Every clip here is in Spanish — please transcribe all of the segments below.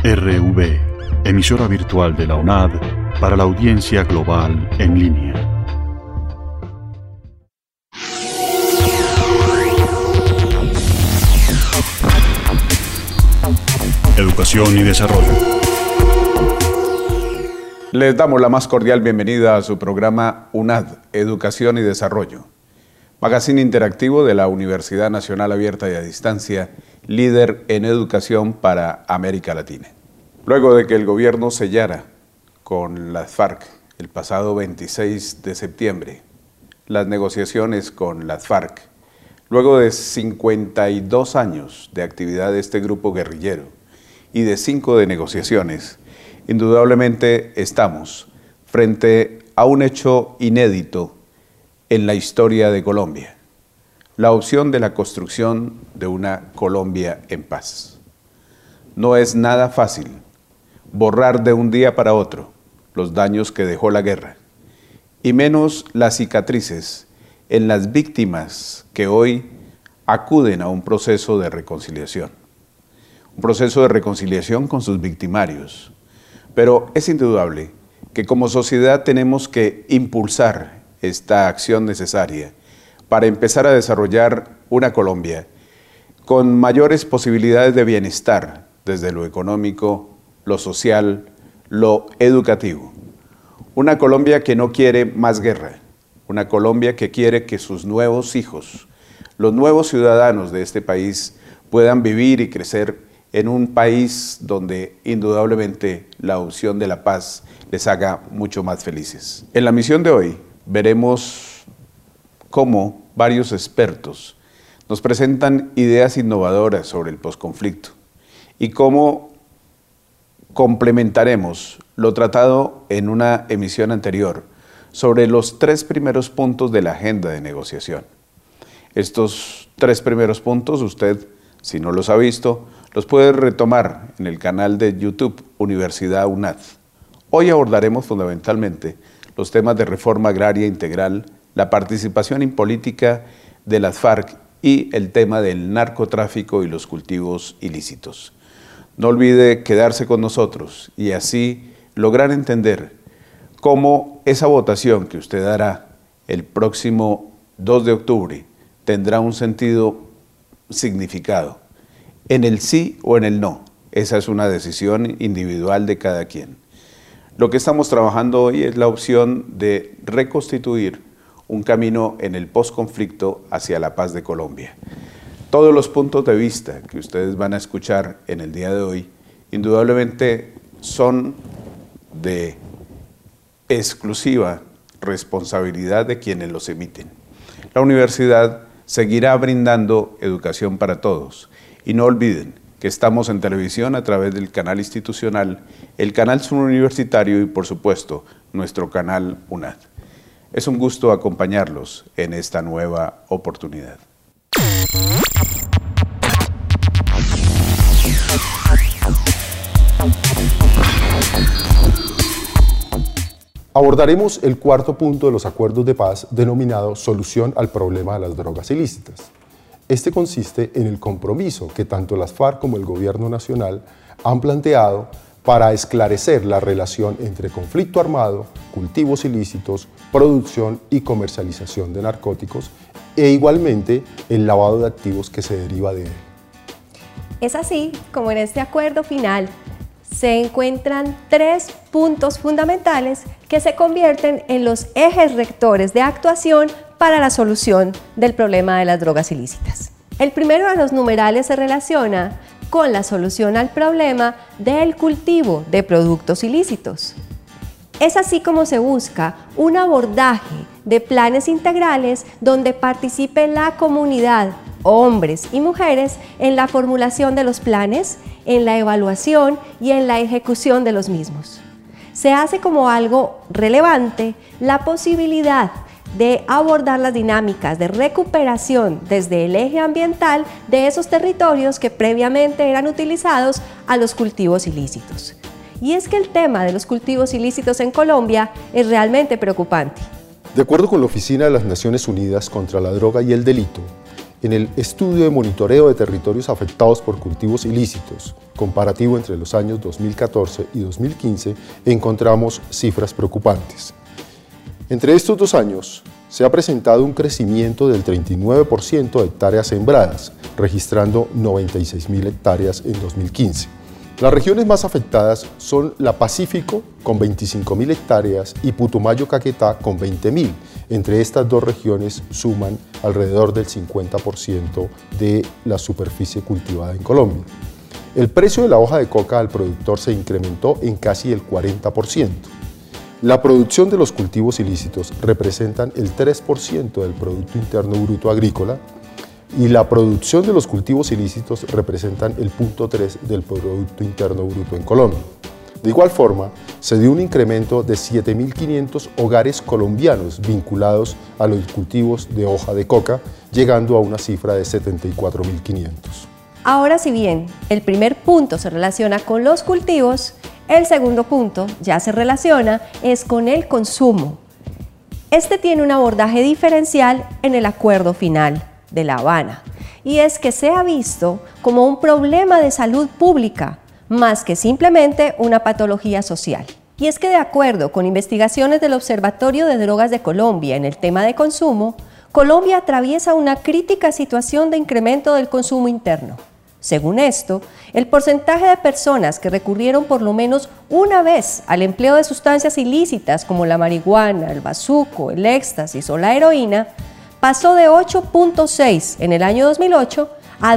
RV, emisora virtual de la UNAD para la audiencia global en línea. Educación y desarrollo. Les damos la más cordial bienvenida a su programa UNAD, Educación y Desarrollo, magazine interactivo de la Universidad Nacional Abierta y a Distancia, líder en educación para América Latina. Luego de que el gobierno sellara con las FARC el pasado 26 de septiembre las negociaciones con las FARC, luego de 52 años de actividad de este grupo guerrillero y de 5 de negociaciones, indudablemente estamos frente a un hecho inédito en la historia de Colombia, la opción de la construcción de una Colombia en paz. No es nada fácil borrar de un día para otro los daños que dejó la guerra, y menos las cicatrices en las víctimas que hoy acuden a un proceso de reconciliación. Un proceso de reconciliación con sus victimarios. Pero es indudable que como sociedad tenemos que impulsar esta acción necesaria para empezar a desarrollar una Colombia con mayores posibilidades de bienestar desde lo económico, lo social, lo educativo. Una Colombia que no quiere más guerra, una Colombia que quiere que sus nuevos hijos, los nuevos ciudadanos de este país puedan vivir y crecer en un país donde indudablemente la opción de la paz les haga mucho más felices. En la misión de hoy veremos cómo varios expertos nos presentan ideas innovadoras sobre el posconflicto y cómo complementaremos lo tratado en una emisión anterior sobre los 3 primeros puntos de la agenda de negociación. Estos 3 primeros puntos usted, si no los ha visto, los puede retomar en el canal de YouTube Universidad UNAD. Hoy abordaremos fundamentalmente los temas de reforma agraria integral, la participación en política de las FARC y el tema del narcotráfico y los cultivos ilícitos. No olvide quedarse con nosotros y así lograr entender cómo esa votación que usted hará el próximo 2 de octubre tendrá un sentido significado. En el sí o en el no, esa es una decisión individual de cada quien. Lo que estamos trabajando hoy es la opción de reconstituir un camino en el posconflicto hacia la paz de Colombia. Todos los puntos de vista que ustedes van a escuchar en el día de hoy, indudablemente son de exclusiva responsabilidad de quienes los emiten. La universidad seguirá brindando educación para todos. Y no olviden que estamos en televisión a través del canal institucional, el canal subuniversitario y, por supuesto, nuestro canal UNAD. Es un gusto acompañarlos en esta nueva oportunidad. Abordaremos el 4º punto de los acuerdos de paz denominado Solución al problema de las drogas ilícitas. Este consiste en el compromiso que tanto las FARC como el Gobierno Nacional han planteado para esclarecer la relación entre conflicto armado, cultivos ilícitos, producción y comercialización de narcóticos e igualmente el lavado de activos que se deriva de él. Es así como en este acuerdo final se encuentran 3 puntos fundamentales que se convierten en los ejes rectores de actuación para la solución del problema de las drogas ilícitas. El primero de los numerales se relaciona con la solución al problema del cultivo de productos ilícitos. Es así como se busca un abordaje de planes integrales donde participe la comunidad, hombres y mujeres, en la formulación de los planes, en la evaluación y en la ejecución de los mismos. Se hace como algo relevante la posibilidad de abordar las dinámicas de recuperación desde el eje ambiental de esos territorios que previamente eran utilizados a los cultivos ilícitos. Y es que el tema de los cultivos ilícitos en Colombia es realmente preocupante. De acuerdo con la Oficina de las Naciones Unidas contra la Droga y el Delito, En el estudio de monitoreo de territorios afectados por cultivos ilícitos, comparativo entre los años 2014 y 2015, encontramos cifras preocupantes. Entre estos 2 años, se ha presentado un crecimiento del 39% de hectáreas sembradas, registrando 96.000 hectáreas en 2015. Las regiones más afectadas son la Pacífico, con 25.000 hectáreas, y Putumayo-Caquetá, con 20.000. Entre estas 2 regiones suman alrededor del 50% de la superficie cultivada en Colombia. El precio de la hoja de coca al productor se incrementó en casi el 40%. La producción de los cultivos ilícitos representan el 3% del Producto Interno Bruto Agrícola y la producción de los cultivos ilícitos representan el 0.3% del Producto Interno Bruto en Colombia. De igual forma, se dio un incremento de 7.500 hogares colombianos vinculados a los cultivos de hoja de coca, llegando a una cifra de 74.500. Ahora, si bien el primer punto se relaciona con los cultivos, el segundo punto ya se relaciona es con el consumo. Este tiene un abordaje diferencial en el acuerdo final de La Habana, y es que se ha visto como un problema de salud pública, más que simplemente una patología social. Y es que de acuerdo con investigaciones del Observatorio de Drogas de Colombia en el tema de consumo, Colombia atraviesa una crítica situación de incremento del consumo interno. Según esto, el porcentaje de personas que recurrieron por lo menos una vez al empleo de sustancias ilícitas como la marihuana, el bazuco, el éxtasis o la heroína pasó de 8.6 en el año 2008 a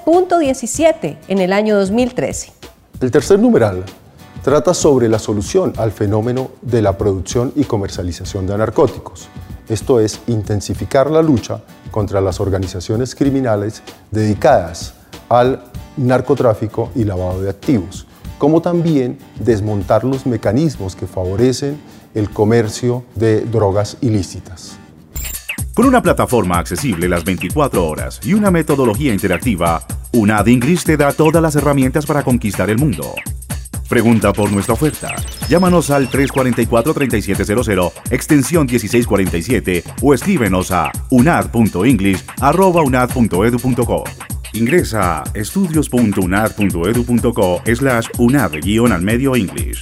12.17 en el año 2013. El tercer numeral trata sobre la solución al fenómeno de la producción y comercialización de narcóticos. Esto es, intensificar la lucha contra las organizaciones criminales dedicadas al narcotráfico y lavado de activos, como también desmontar los mecanismos que favorecen el comercio de drogas ilícitas. Con una plataforma accesible las 24 horas y una metodología interactiva, UNAD English te da todas las herramientas para conquistar el mundo. Pregunta por nuestra oferta. Llámanos al 344-3700, extensión 1647, o escríbenos a unad.english@unad.edu.co. Ingresa a estudios.unad.edu.co/unad-english.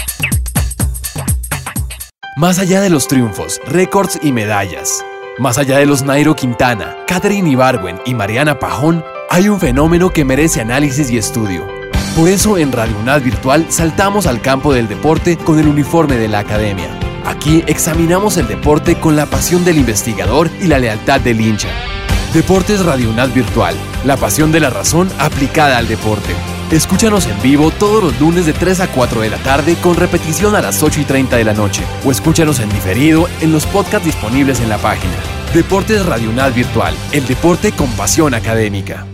Más allá de los triunfos, récords y medallas, más allá de los Nairo Quintana, Katherine Ibargüen y Mariana Pajón, hay un fenómeno que merece análisis y estudio. Por eso en Radio UNAD Virtual saltamos al campo del deporte con el uniforme de la academia. Aquí examinamos el deporte con la pasión del investigador y la lealtad del hincha. Deportes Radio UNAD Virtual, la pasión de la razón aplicada al deporte. Escúchanos en vivo todos los lunes de 3 a 4 de la tarde con repetición a las 8:30 de la noche, o escúchanos en diferido en los podcasts disponibles en la página. Deportes Radio UNAD Virtual, el deporte con pasión académica.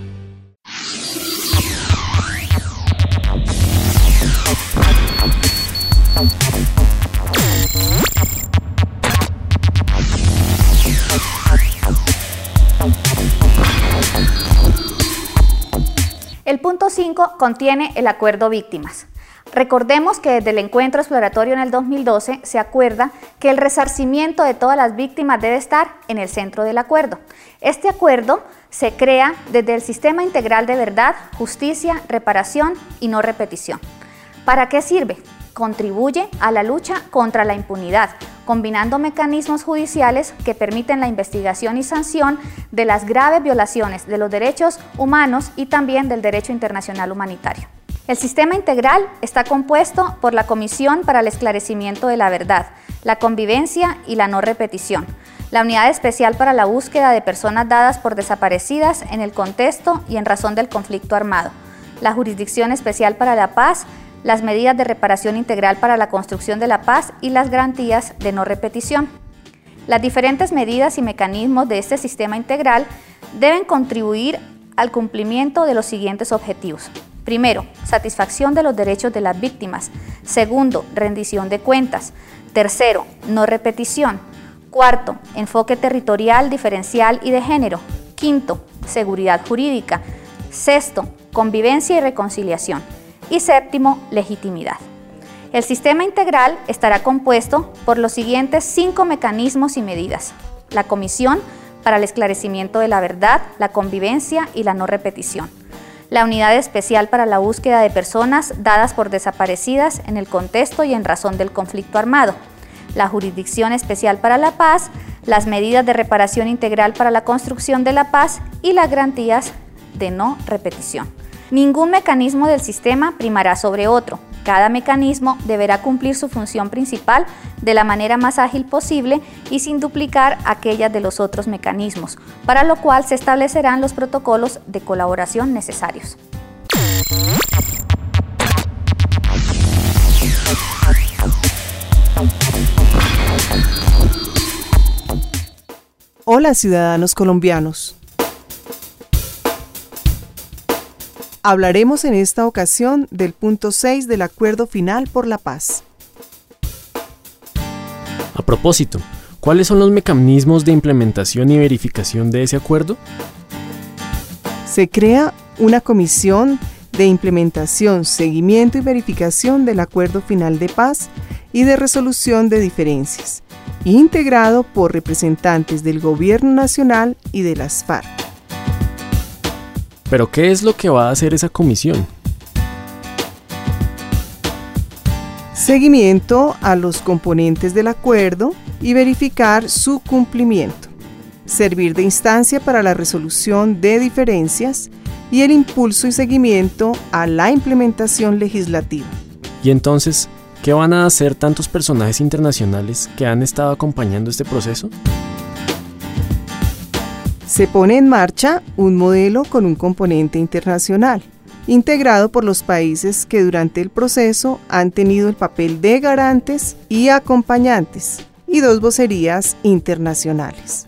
El punto 5 contiene el acuerdo víctimas. Recordemos que desde el encuentro exploratorio en el 2012 se acuerda que el resarcimiento de todas las víctimas debe estar en el centro del acuerdo. Este acuerdo se crea desde el Sistema Integral de Verdad, Justicia, Reparación y No Repetición. ¿Para qué sirve? Contribuye a la lucha contra la impunidad, combinando mecanismos judiciales que permiten la investigación y sanción de las graves violaciones de los derechos humanos y también del derecho internacional humanitario. El sistema integral está compuesto por la Comisión para el Esclarecimiento de la Verdad, la Convivencia y la No Repetición, la Unidad Especial para la Búsqueda de Personas dadas por desaparecidas en el contexto y en razón del conflicto armado, la Jurisdicción Especial para la Paz, las medidas de reparación integral para la construcción de la paz y las garantías de no repetición. Las diferentes medidas y mecanismos de este sistema integral deben contribuir al cumplimiento de los siguientes objetivos. Primero, satisfacción de los derechos de las víctimas. Segundo, rendición de cuentas. Tercero, no repetición. Cuarto, enfoque territorial, diferencial y de género. Quinto, seguridad jurídica. Sexto, convivencia y reconciliación. Y séptimo, legitimidad. El sistema integral estará compuesto por los siguientes 5 mecanismos y medidas. La Comisión para el esclarecimiento de la verdad, la convivencia y la no repetición. La Unidad Especial para la Búsqueda de Personas dadas por desaparecidas en el contexto y en razón del conflicto armado. La Jurisdicción Especial para la Paz, las medidas de reparación integral para la construcción de la paz y las garantías de no repetición. Ningún mecanismo del sistema primará sobre otro. Cada mecanismo deberá cumplir su función principal de la manera más ágil posible y sin duplicar aquellas de los otros mecanismos, para lo cual se establecerán los protocolos de colaboración necesarios. Hola, ciudadanos colombianos. Hablaremos en esta ocasión del punto 6 del Acuerdo Final por la Paz. A propósito, ¿cuáles son los mecanismos de implementación y verificación de ese acuerdo? Se crea una comisión de implementación, seguimiento y verificación del Acuerdo Final de Paz y de resolución de diferencias, integrado por representantes del Gobierno Nacional y de las FARC. ¿Pero qué es lo que va a hacer esa comisión? Seguimiento a los componentes del acuerdo y verificar su cumplimiento. Servir de instancia para la resolución de diferencias y el impulso y seguimiento a la implementación legislativa. Y entonces, ¿qué van a hacer tantos personajes internacionales que han estado acompañando este proceso? Se pone en marcha un modelo con un componente internacional, integrado por los países que durante el proceso han tenido el papel de garantes y acompañantes, y 2 vocerías internacionales.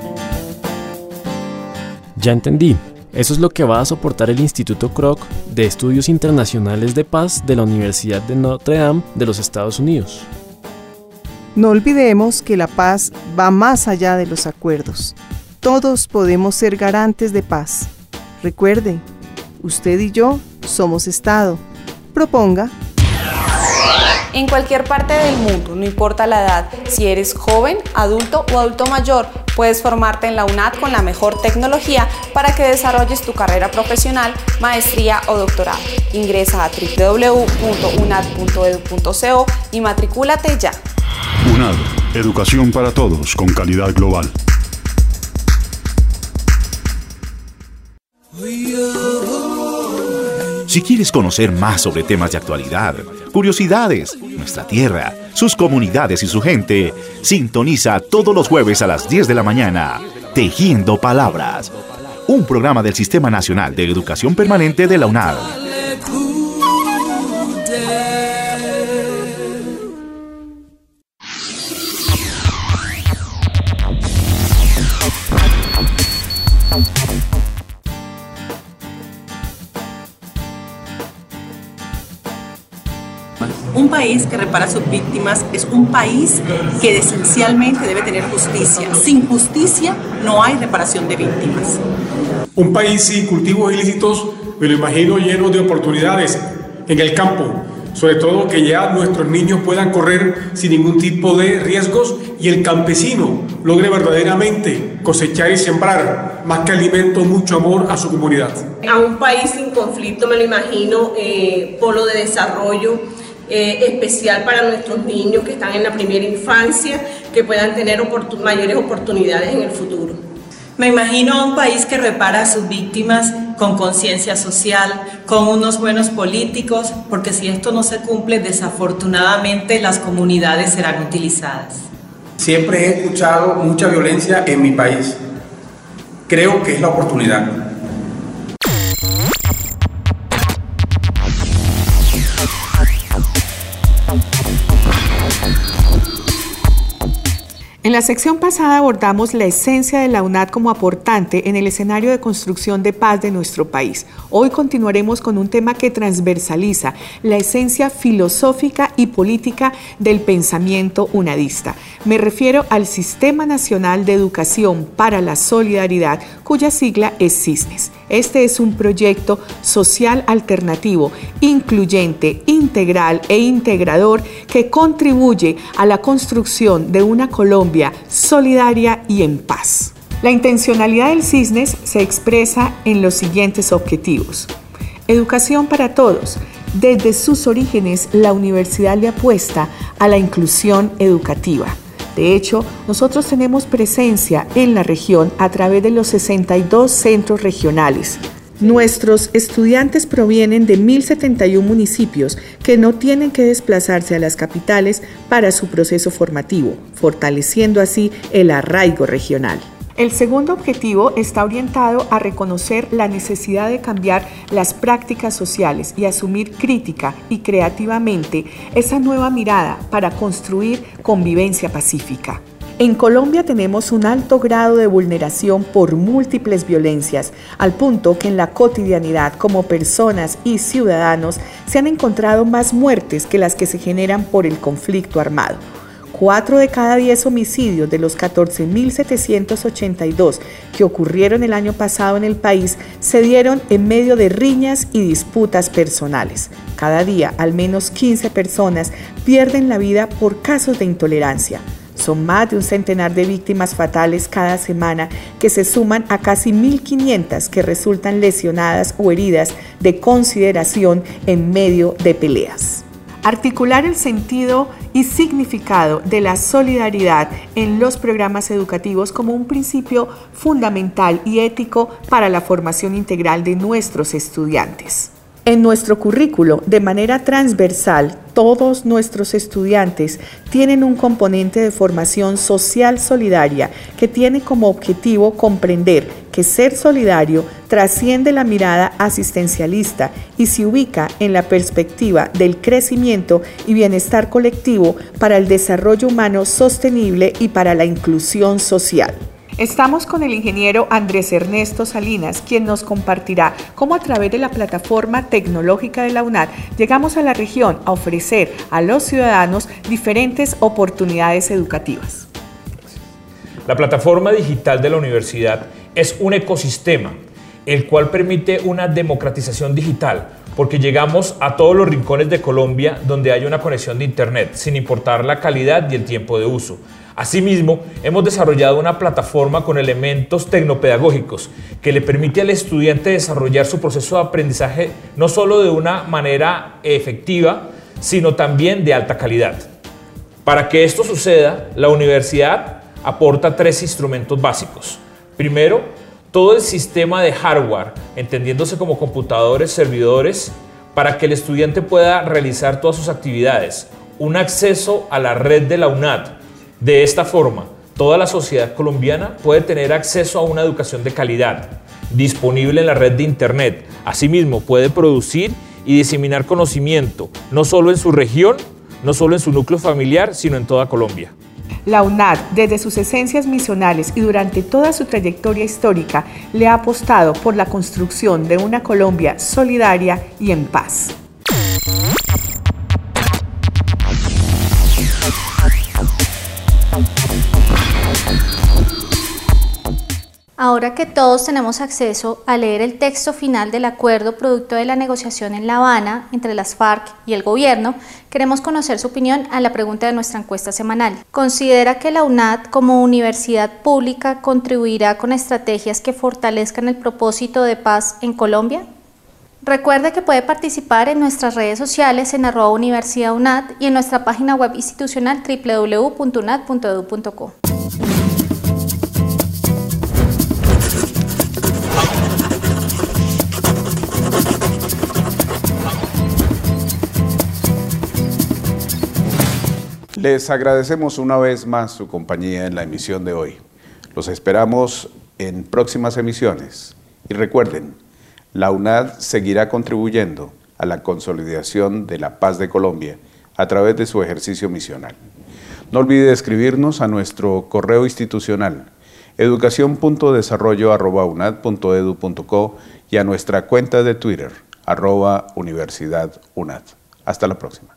Ya entendí. Eso es lo que va a soportar el Instituto Kroc de Estudios Internacionales de Paz de la Universidad de Notre Dame de los Estados Unidos. No olvidemos que la paz va más allá de los acuerdos. Todos podemos ser garantes de paz. Recuerde, usted y yo somos Estado. Proponga. En cualquier parte del mundo, no importa la edad, si eres joven, adulto o adulto mayor, puedes formarte en la UNAD con la mejor tecnología para que desarrolles tu carrera profesional, maestría o doctorado. Ingresa a www.unad.edu.co y matricúlate ya. UNAD, educación para todos con calidad global. Si quieres conocer más sobre temas de actualidad, curiosidades, nuestra tierra, sus comunidades y su gente, sintoniza todos los jueves a las 10 de la mañana, Tejiendo Palabras, un programa del Sistema Nacional de Educación Permanente de la UNAD. Un país que repara a sus víctimas es un país que esencialmente debe tener justicia. Sin justicia no hay reparación de víctimas. Un país sin cultivos ilícitos me lo imagino lleno de oportunidades en el campo, sobre todo que ya nuestros niños puedan correr sin ningún tipo de riesgos y el campesino logre verdaderamente cosechar y sembrar más que alimento, mucho amor a su comunidad. A un país sin conflicto me lo imagino polo de desarrollo especial para nuestros niños que están en la primera infancia, que puedan tener mayores oportunidades en el futuro. Me imagino a un país que repara a sus víctimas con conciencia social, con unos buenos políticos, porque si esto no se cumple, desafortunadamente las comunidades serán utilizadas. Siempre he escuchado mucha violencia en mi país. Creo que es la oportunidad. En la sección pasada abordamos la esencia de la UNAD como aportante en el escenario de construcción de paz de nuestro país. Hoy continuaremos con un tema que transversaliza la esencia filosófica y política del pensamiento unadista. Me refiero al Sistema Nacional de Educación para la Solidaridad, cuya sigla es SISNES. Este es un proyecto social alternativo, incluyente, integral e integrador que contribuye a la construcción de una Colombia solidaria y en paz. La intencionalidad del CISNES se expresa en los siguientes objetivos. Educación para todos. Desde sus orígenes, la universidad le apuesta a la inclusión educativa. De hecho, nosotros tenemos presencia en la región a través de los 62 centros regionales. Nuestros estudiantes provienen de 1.071 municipios que no tienen que desplazarse a las capitales para su proceso formativo, fortaleciendo así el arraigo regional. El segundo objetivo está orientado a reconocer la necesidad de cambiar las prácticas sociales y asumir crítica y creativamente esa nueva mirada para construir convivencia pacífica. En Colombia tenemos un alto grado de vulneración por múltiples violencias, al punto que en la cotidianidad como personas y ciudadanos se han encontrado más muertes que las que se generan por el conflicto armado. 4 de cada 10 homicidios de los 14.782 que ocurrieron el año pasado en el país se dieron en medio de riñas y disputas personales. Cada día, al menos 15 personas pierden la vida por casos de intolerancia. Son más de un centenar de víctimas fatales cada semana que se suman a casi 1.500 que resultan lesionadas o heridas de consideración en medio de peleas. Articular el sentido y significado de la solidaridad en los programas educativos como un principio fundamental y ético para la formación integral de nuestros estudiantes. En nuestro currículo, de manera transversal, todos nuestros estudiantes tienen un componente de formación social solidaria que tiene como objetivo comprender que ser solidario trasciende la mirada asistencialista y se ubica en la perspectiva del crecimiento y bienestar colectivo para el desarrollo humano sostenible y para la inclusión social. Estamos con el ingeniero Andrés Ernesto Salinas, quien nos compartirá cómo a través de la plataforma tecnológica de la UNAD llegamos a la región a ofrecer a los ciudadanos diferentes oportunidades educativas. La plataforma digital de la universidad es un ecosistema, el cual permite una democratización digital, porque llegamos a todos los rincones de Colombia donde hay una conexión de Internet, sin importar la calidad y el tiempo de uso. Asimismo, hemos desarrollado una plataforma con elementos tecnopedagógicos que le permite al estudiante desarrollar su proceso de aprendizaje no solo de una manera efectiva, sino también de alta calidad. Para que esto suceda, la universidad aporta 3 instrumentos básicos. Primero, todo el sistema de hardware, entendiéndose como computadores, servidores, para que el estudiante pueda realizar todas sus actividades. Un acceso a la red de la UNAD. De esta forma, toda la sociedad colombiana puede tener acceso a una educación de calidad, disponible en la red de Internet. Asimismo, puede producir y diseminar conocimiento, no solo en su región, no solo en su núcleo familiar, sino en toda Colombia. La UNAD, desde sus esencias misionales y durante toda su trayectoria histórica, le ha apostado por la construcción de una Colombia solidaria y en paz. Ahora que todos tenemos acceso a leer el texto final del acuerdo producto de la negociación en La Habana entre las FARC y el gobierno, queremos conocer su opinión a la pregunta de nuestra encuesta semanal. ¿Considera que la UNAD como universidad pública contribuirá con estrategias que fortalezcan el propósito de paz en Colombia? Recuerde que puede participar en nuestras redes sociales en @universidadunad y en nuestra página web institucional www.unad.edu.co. Les agradecemos una vez más su compañía en la emisión de hoy. Los esperamos en próximas emisiones. Y recuerden, la UNAD seguirá contribuyendo a la consolidación de la paz de Colombia a través de su ejercicio misional. No olvide escribirnos a nuestro correo institucional educacion.desarrollo@unad.edu.co y a nuestra cuenta de Twitter @universidadunad. Hasta la próxima.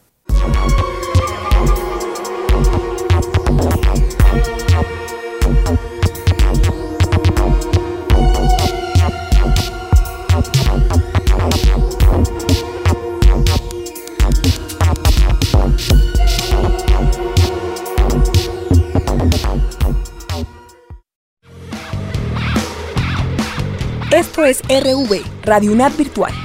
Esto es RV, Radio UNAD Virtual.